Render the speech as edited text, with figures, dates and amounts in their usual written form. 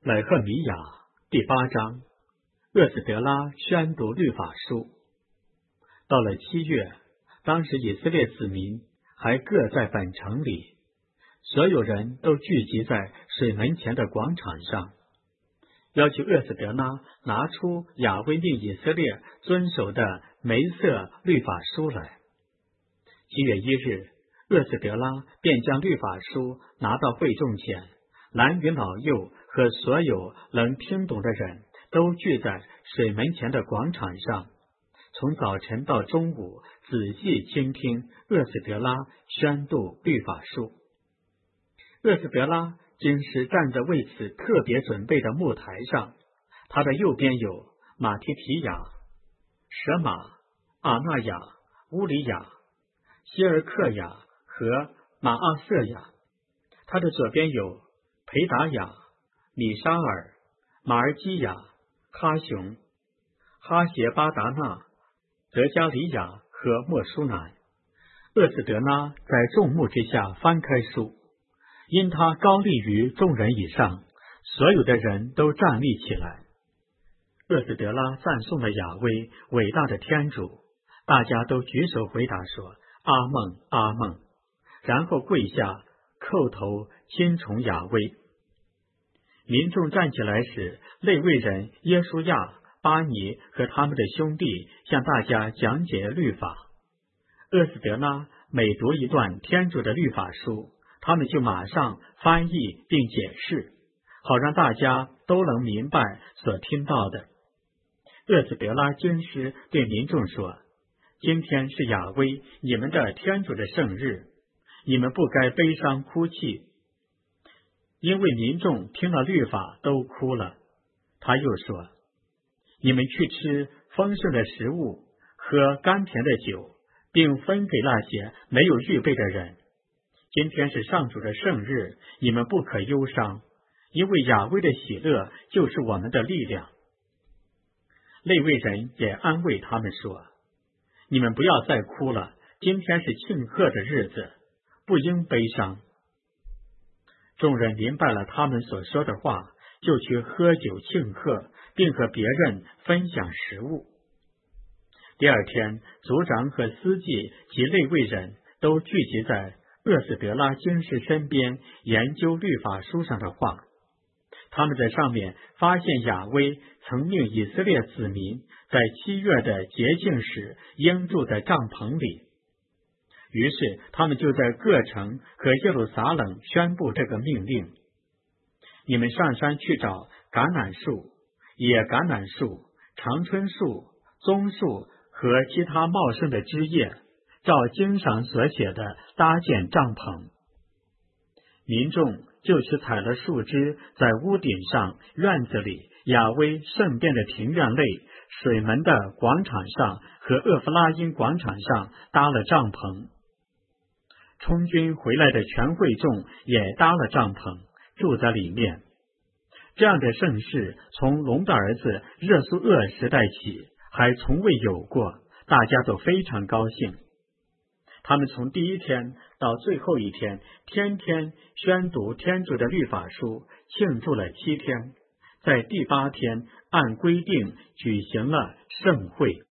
乃赫米雅第8章，厄斯德拉宣读律法书。到了7月，当时以色列子民还各在本城里，所有人都聚集在水门前的广场上，要求厄斯德拉拿出亚威命以色列遵守的梅瑟律法书来。7月1日，厄斯德拉便将律法书拿到会众前，男女老幼和所有能听懂的人都聚在水门前的广场上，从早晨到中午仔细倾听厄斯德拉宣读律法书。厄斯德拉经师站在为此特别准备的木台上，他的右边有马提提亚、舍马、阿那亚、乌里亚、希尔克亚和马阿瑟亚，他的左边有培达亚、米沙尔、马尔基亚、哈雄、哈谢巴达纳、泽加里亚和莫舒南。厄斯德拉在众目之下翻开书，因他高立于众人以上，所有的人都站立起来。厄斯德拉赞颂了亚威伟大的天主，大家都举手回答说阿孟阿孟，然后跪下叩头亲从亚威。民众站起来时，利未人耶书亚、巴尼和他们的兄弟向大家讲解律法。厄斯德拉每读一段天主的律法书，他们就马上翻译并解释，好让大家都能明白所听到的。厄斯德拉经师对民众说，今天是亚威你们的天主的圣日，你们不该悲伤哭泣，因为民众听了律法都哭了。他又说，你们去吃丰盛的食物，喝甘甜的酒，并分给那些没有预备的人。今天是上主的圣日，你们不可忧伤，因为亚威的喜乐就是我们的力量。利未人也安慰他们说，你们不要再哭了，今天是庆贺的日子，不应悲伤。众人明白了他们所说的话，就去喝酒庆贺，并和别人分享食物。第二天，族长和司祭及利未人都聚集在厄斯德拉经师身边，研究律法书上的话。他们在上面发现亚威曾命以色列子民在7月的洁净时应住在帐篷里，于是他们就在各城和耶路撒冷宣布这个命令：你们上山去找橄榄树、野橄榄树、长春树、棕树和其他茂盛的枝叶，照经上所写的搭建帐篷。民众就去采了树枝，在屋顶上、院子里、亚威圣殿的庭院内、水门的广场上和厄弗拉因广场上搭了帐篷。充军回来的全会众也搭了帐篷，住在里面。这样的盛事从龙的儿子热苏厄时代起还从未有过，大家都非常高兴。他们从第一天到最后一天，天天宣读天主的律法书，庆祝了7天，在第8天按规定举行了盛会。